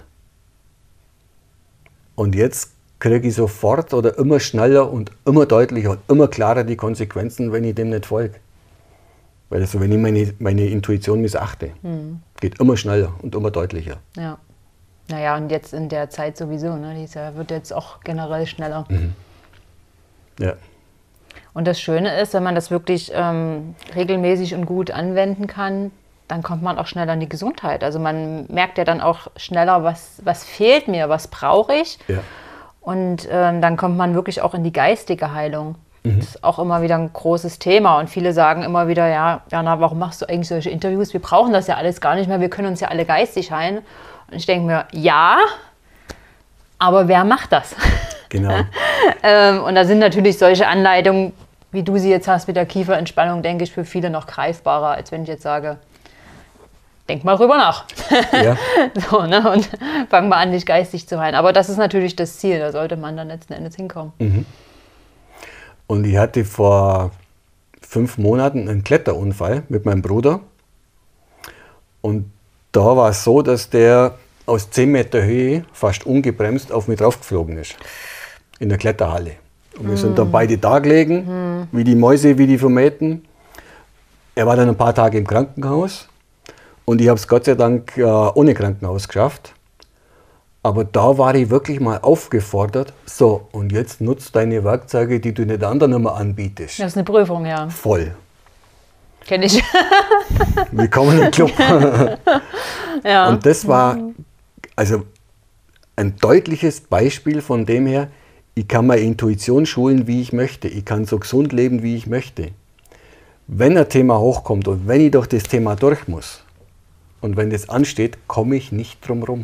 Und jetzt kriege ich sofort oder immer schneller und immer deutlicher und immer klarer die Konsequenzen, wenn ich dem nicht folge. Weil also, wenn ich meine Intuition missachte, geht immer schneller und immer deutlicher. Ja. Naja, und jetzt in der Zeit sowieso, ne? Wird jetzt auch generell schneller. Mhm. Ja. Und das Schöne ist, wenn man das wirklich regelmäßig und gut anwenden kann, dann kommt man auch schneller in die Gesundheit. Also man merkt ja dann auch schneller, was fehlt mir, was brauche ich. Ja. Und dann kommt man wirklich auch in die geistige Heilung. Das ist auch immer wieder ein großes Thema. Und viele sagen immer wieder, ja, Jana, warum machst du eigentlich solche Interviews? Wir brauchen das ja alles gar nicht mehr. Wir können uns ja alle geistig heilen. Und ich denke mir, ja, aber wer macht das? Genau. Und da sind natürlich solche Anleitungen, wie du sie jetzt hast mit der Kieferentspannung, denke ich, für viele noch greifbarer, als wenn ich jetzt sage, denk mal drüber nach. Ja. So, ne? Und fang mal an, dich geistig zu heilen. Aber das ist natürlich das Ziel, da sollte man dann letzten Endes hinkommen. Mhm. Und ich hatte vor 5 Monaten einen Kletterunfall mit meinem Bruder. Und da war es so, dass der aus 10 Meter Höhe fast ungebremst auf mich draufgeflogen ist. In der Kletterhalle. Und wir sind dann beide da gelegen, wie die Mäuse, wie die Vermähten. Er war dann ein paar Tage im Krankenhaus. Und ich habe es Gott sei Dank ohne Krankenhaus geschafft. Aber da war ich wirklich mal aufgefordert, so, und jetzt nutzt deine Werkzeuge, die du nicht anderen immer anbietest. Das ist eine Prüfung, ja. Voll. Kenn ich. Willkommen im Club. Ja. Und das war also ein deutliches Beispiel von dem her, ich kann meine Intuition schulen, wie ich möchte. Ich kann so gesund leben, wie ich möchte. Wenn ein Thema hochkommt und wenn ich durch das Thema durch muss und wenn das ansteht, komme ich nicht drum rum.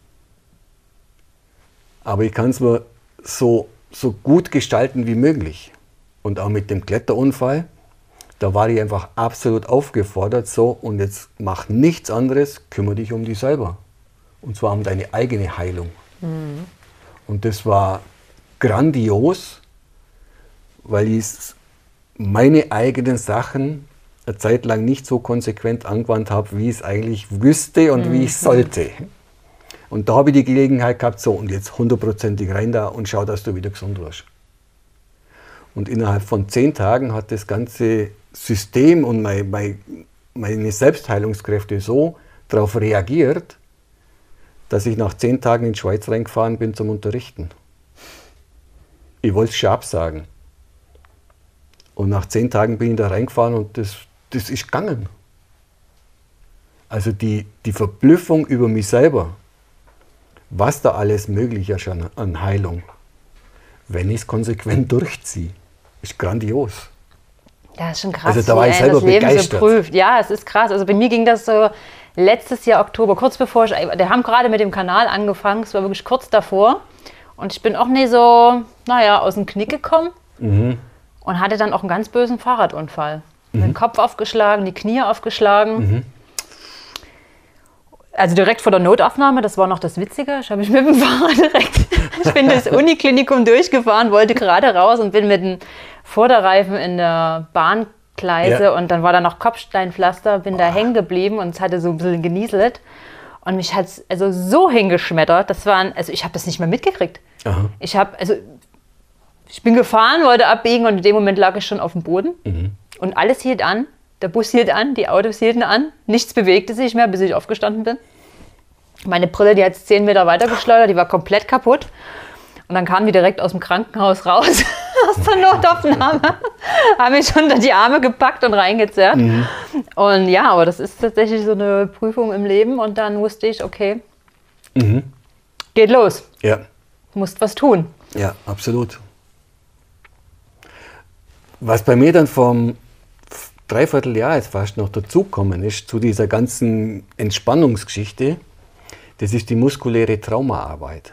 Aber ich kann es mir so gut gestalten wie möglich. Und auch mit dem Kletterunfall, da war ich einfach absolut aufgefordert, so, und jetzt mach nichts anderes, kümmere dich um dich selber. Und zwar um deine eigene Heilung. Mhm. Und das war grandios, weil ich meine eigenen Sachen eine Zeit lang nicht so konsequent angewandt habe, wie ich es eigentlich wüsste und wie ich sollte. Und da habe ich die Gelegenheit gehabt, so, und jetzt 100%ig rein da und schau, dass du wieder gesund wirst. Und innerhalb von 10 Tagen hat das ganze System und meine Selbstheilungskräfte so darauf reagiert, dass ich nach 10 Tagen in die Schweiz reingefahren bin zum Unterrichten. Ich wollte es schon absagen. Und nach 10 Tagen bin ich da reingefahren und das ist gegangen. Also die Verblüffung über mich selber, was da alles möglich ist an Heilung, wenn ich es konsequent durchziehe, ist grandios. Ja, ist schon krass. Also da war ich selber begeistert. So prüft. Ja, es ist krass. Also bei mir ging das so letztes Jahr Oktober, kurz bevor wir haben gerade mit dem Kanal angefangen, es war wirklich kurz davor. Und ich bin auch nicht so, aus dem Knick gekommen und hatte dann auch einen ganz bösen Fahrradunfall. Den Kopf aufgeschlagen, die Knie aufgeschlagen. Also direkt vor der Notaufnahme, das war noch das Witzige. Ich bin mit dem Fahrrad ich bin das Uniklinikum durchgefahren, wollte gerade raus und bin mit dem Vorderreifen in der Bahngleise und dann war da noch Kopfsteinpflaster, bin da hängen geblieben und es hatte so ein bisschen genieselt. Und mich hat es so hingeschmettert, ich habe das nicht mehr mitgekriegt. Aha. Ich bin gefahren, wollte abbiegen und in dem Moment lag ich schon auf dem Boden. Und alles hielt an. Der Bus hielt an, die Autos hielten an. Nichts bewegte sich mehr, bis ich aufgestanden bin. Meine Brille, die hat 10 Meter weiter geschleudert, die war komplett kaputt. Und dann kamen die direkt aus dem Krankenhaus raus, aus der Notaufnahme. Haben mich unter die Arme gepackt und reingezerrt. Und ja, aber das ist tatsächlich so eine Prüfung im Leben. Und dann wusste ich, okay, geht los. Ja. Musst was tun. Ja, absolut. Was bei mir dann vom Dreivierteljahr jetzt fast noch dazugekommen ist, zu dieser ganzen Entspannungsgeschichte, das ist die muskuläre Traumaarbeit.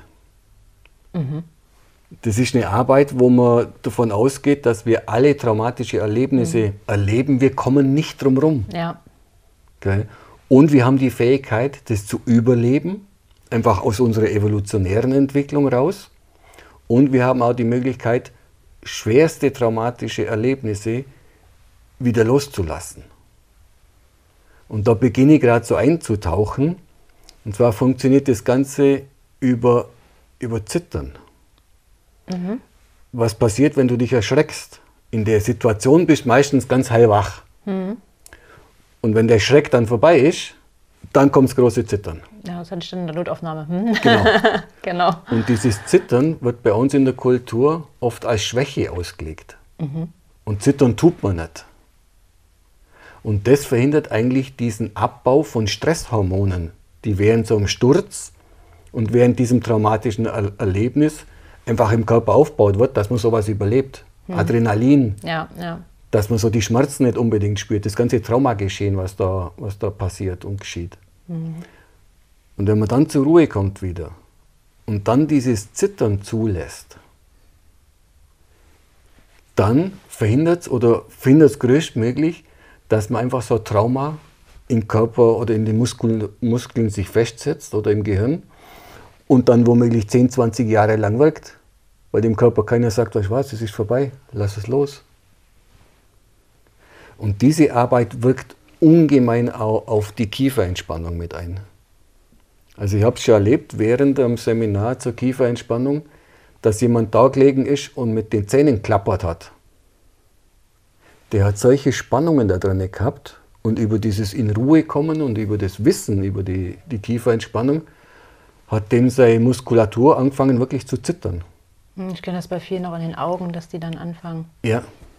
Das ist eine Arbeit, wo man davon ausgeht, dass wir alle traumatische Erlebnisse erleben. Wir kommen nicht drum rum. Ja. Okay? Und wir haben die Fähigkeit, das zu überleben, einfach aus unserer evolutionären Entwicklung raus. Und wir haben auch die Möglichkeit, schwerste traumatische Erlebnisse wieder loszulassen. Und da beginne ich gerade so einzutauchen. Und zwar funktioniert das Ganze über Zittern. Was passiert, wenn du dich erschreckst? In der Situation bist du meistens ganz hellwach. Und wenn der Schreck dann vorbei ist, dann kommt das große Zittern. Ja, das hatte ich dann in der Notaufnahme. Genau. Genau. Und dieses Zittern wird bei uns in der Kultur oft als Schwäche ausgelegt. Und zittern tut man nicht. Und das verhindert eigentlich diesen Abbau von Stresshormonen, die während so einem Sturz und während diesem traumatischen Erlebnis einfach im Körper aufgebaut wird, dass man sowas überlebt. Adrenalin, Ja, ja. dass man so die Schmerzen nicht unbedingt spürt, das ganze Traumageschehen, was da passiert und geschieht. Und wenn man dann zur Ruhe kommt wieder und dann dieses Zittern zulässt, dann verhindert es oder findet es größtmöglich, dass man einfach so ein Trauma im Körper oder in den Muskeln sich festsetzt oder im Gehirn und dann womöglich 10, 20 Jahre lang wirkt, weil dem Körper keiner sagt, weißt du was, es ist vorbei, lass es los. Und diese Arbeit wirkt ungemein auch auf die Kieferentspannung mit ein. Also ich habe es schon erlebt während einem Seminar zur Kieferentspannung, dass jemand da gelegen ist und mit den Zähnen klappert hat. Der hat solche Spannungen da drin gehabt und über dieses in Ruhe kommen und über das Wissen über die Kieferentspannung hat dem seine Muskulatur angefangen wirklich zu zittern. Ich kenne das bei vielen auch in den Augen, dass die dann anfangen. Ja.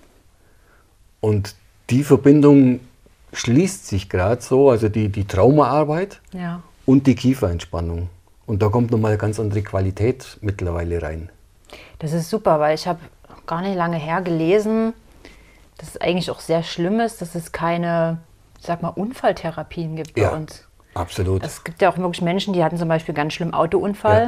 Und die Verbindung schließt sich gerade so, also die Traumaarbeit und die Kieferentspannung. Und da kommt nochmal eine ganz andere Qualität mittlerweile rein. Das ist super, weil ich habe gar nicht lange her gelesen, dass es eigentlich auch sehr schlimm ist, dass es keine, sag mal, Unfalltherapien gibt bei uns. Absolut. Es gibt ja auch wirklich Menschen, die hatten zum Beispiel ganz schlimm Autounfall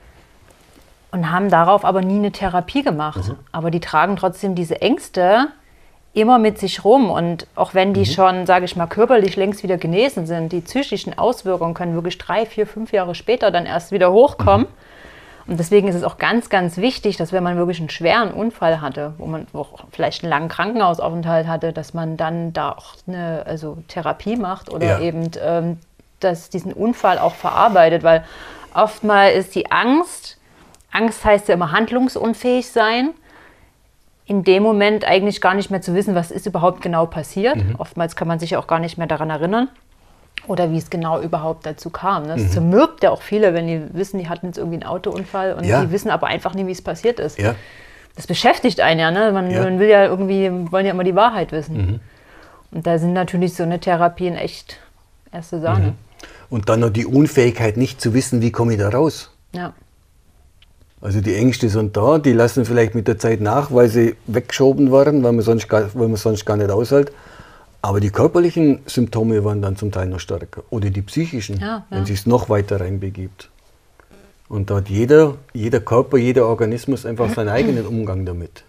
und haben darauf aber nie eine Therapie gemacht. Aber die tragen trotzdem diese Ängste immer mit sich rum. Und auch wenn die schon, sage ich mal, körperlich längst wieder genesen sind, die psychischen Auswirkungen können wirklich 3, 4, 5 Jahre später dann erst wieder hochkommen. Und deswegen ist es auch ganz, ganz wichtig, dass wenn man wirklich einen schweren Unfall hatte, wo man auch vielleicht einen langen Krankenhausaufenthalt hatte, dass man dann da auch eine Therapie macht oder eben dass diesen Unfall auch verarbeitet. Weil oftmals ist die Angst heißt ja immer handlungsunfähig sein, in dem Moment eigentlich gar nicht mehr zu wissen, was ist überhaupt genau passiert. Oftmals kann man sich auch gar nicht mehr daran erinnern. Oder wie es genau überhaupt dazu kam. Das zermürbt ja auch viele, wenn die wissen, die hatten jetzt irgendwie einen Autounfall und die wissen aber einfach nie, wie es passiert ist. Ja. Das beschäftigt einen ja, ne? Man will ja irgendwie, wollen ja immer die Wahrheit wissen. Und da sind natürlich so eine Therapien echt erste Sahne. Und dann noch die Unfähigkeit, nicht zu wissen, wie komme ich da raus. Ja. Also die Ängste sind da, die lassen vielleicht mit der Zeit nach, weil sie weggeschoben werden, weil man sonst gar nicht aushält. Aber die körperlichen Symptome waren dann zum Teil noch stärker. Oder die psychischen, wenn es sich noch weiter reinbegibt. Und da hat jeder Körper, jeder Organismus einfach seinen eigenen Umgang damit.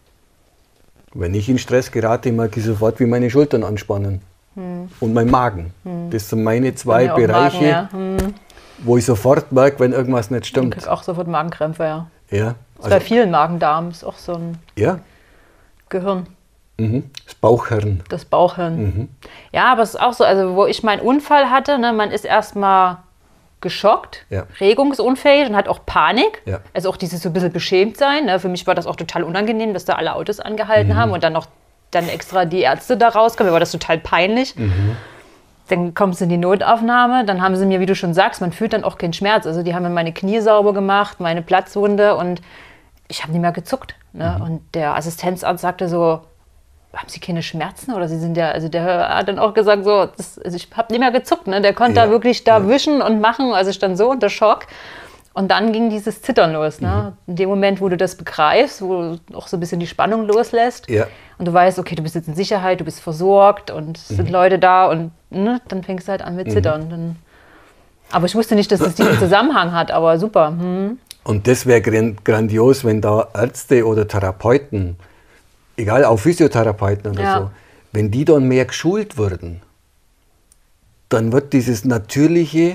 Wenn ich in Stress gerate, merke ich sofort, wie meine Schultern anspannen. Und mein Magen. Das sind meine zwei Bereiche, Magen, wo ich sofort merke, wenn irgendwas nicht stimmt. Ich kriege auch sofort Magenkrämpfe, ja. Ja. Also bei vielen Magen-Darm ist auch so ein Gehirn. Das Bauchhirn. Das Bauchhirn. Ja, aber es ist auch so, also wo ich meinen Unfall hatte, ne, man ist erstmal geschockt, Ja. regungsunfähig und hat auch Panik. Ja. Also auch dieses so ein bisschen beschämt sein. Ne? Für mich war das auch total unangenehm, dass da alle Autos angehalten haben und dann extra die Ärzte da rauskommen. Mir war das total peinlich. Dann kommst du in die Notaufnahme, dann haben sie mir, wie du schon sagst, man fühlt dann auch keinen Schmerz. Also die haben mir meine Knie sauber gemacht, meine Platzwunde und ich habe nicht mehr gezuckt. Ne? Und der Assistenzarzt sagte so, haben Sie keine Schmerzen? Oder Sie sind ja, also der hat dann auch gesagt, so, also ich habe nicht mehr gezuckt. Ne? Der konnte da wirklich wischen und machen. Also ich stand so unter Schock. Und dann ging dieses Zittern los. Ne? In dem Moment, wo du das begreifst, wo du auch so ein bisschen die Spannung loslässt und du weißt, okay, du bist jetzt in Sicherheit, du bist versorgt und es sind Leute da und ne, dann fängst du halt an mit Zittern. Aber ich wusste nicht, dass es diesen Zusammenhang hat, aber super. Und das wäre grandios, wenn da Ärzte oder Therapeuten, egal, auch Physiotherapeuten oder so, wenn die dann mehr geschult würden, dann wird dieses natürliche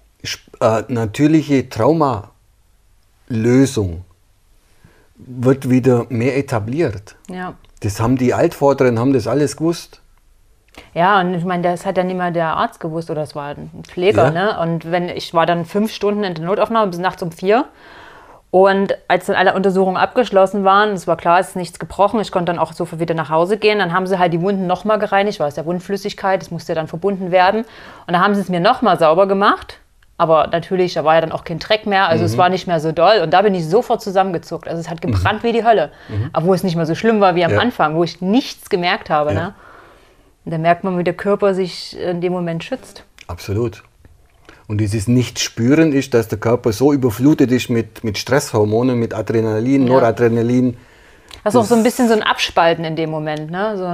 Traumalösung wird wieder mehr etabliert. Ja. Das haben die Altvorderen, haben das alles gewusst. Ja, und ich meine, das hat ja nicht mal der Arzt gewusst oder es war ein Pfleger. Ja. Ne? Und ich war dann 5 Stunden in der Notaufnahme bis nachts um 4. Und als dann alle Untersuchungen abgeschlossen waren, es war klar, es ist nichts gebrochen, ich konnte dann auch sofort wieder nach Hause gehen. Dann haben sie halt die Wunden nochmal gereinigt, weil es ja Wundflüssigkeit, das musste ja dann verbunden werden. Und dann haben sie es mir nochmal sauber gemacht. Aber natürlich, da war ja dann auch kein Dreck mehr, also es war nicht mehr so doll. Und da bin ich sofort zusammengezuckt. Also es hat gebrannt wie die Hölle. Aber wo es nicht mehr so schlimm war wie am Anfang, wo ich nichts gemerkt habe. Ne? Und da merkt man, wie der Körper sich in dem Moment schützt. Absolut. Und dieses Nicht-Spüren ist, dass der Körper so überflutet ist mit Stresshormonen, mit Adrenalin, Noradrenalin. Das ist auch so ein bisschen so ein Abspalten in dem Moment. Ne? So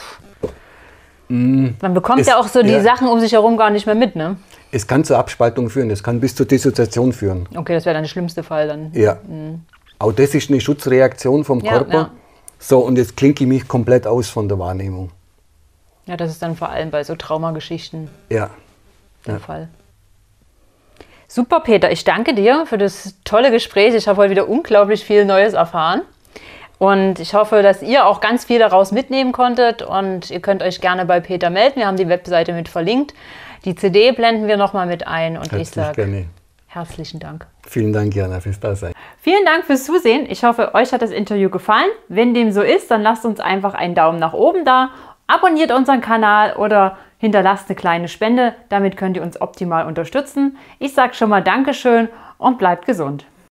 ein, man bekommt ja auch so die Sachen um sich herum gar nicht mehr mit. Ne? Es kann zur Abspaltung führen, es kann bis zur Dissoziation führen. Okay, das wäre dann der schlimmste Fall dann. Ja. Auch das ist eine Schutzreaktion vom Körper. Ja. So, und jetzt klinke ich mich komplett aus von der Wahrnehmung. Ja, das ist dann vor allem bei so Traumageschichten der Fall. Super, Peter, ich danke dir für das tolle Gespräch. Ich habe heute wieder unglaublich viel Neues erfahren. Und ich hoffe, dass ihr auch ganz viel daraus mitnehmen konntet. Und ihr könnt euch gerne bei Peter melden. Wir haben die Webseite mit verlinkt. Die CD blenden wir nochmal mit ein. Und ich sage herzlichen Dank. Vielen Dank, Jana, fürs Dasein. Vielen Dank fürs Zusehen. Ich hoffe, euch hat das Interview gefallen. Wenn dem so ist, dann lasst uns einfach einen Daumen nach oben da. Abonniert unseren Kanal oder hinterlasst eine kleine Spende. Damit könnt ihr uns optimal unterstützen. Ich sage schon mal Dankeschön und bleibt gesund.